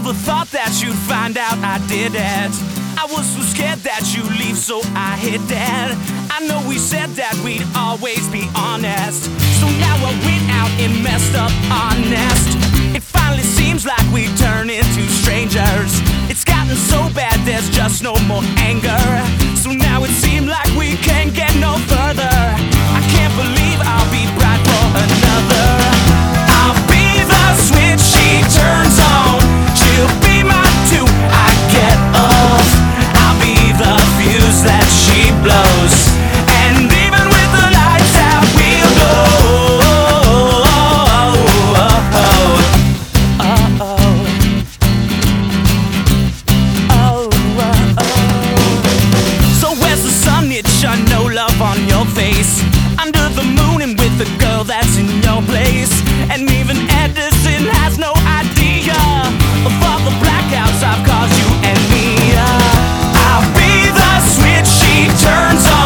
never thought that you'd find out I did it. I was so scared that you'd leave, so I hid it. I know we said that we'd always be honest, so now I went out and messed up our nest. It finally seems like we turn into strangers. It's gotten so bad there's just no more anger. So now it seems like we can't get no further. I can't believe I'll be bride for another. I'll be the switch she turns on, she'll be my two I get off. I'll be the fuse that she blows, and even with the lights out we'll go. So where's the sun? It shone no love on your face, under the moon and with the girl that's in your place. And even Edison has no idea of all the blackouts I've caused you and me. I'll be the switch she turns on.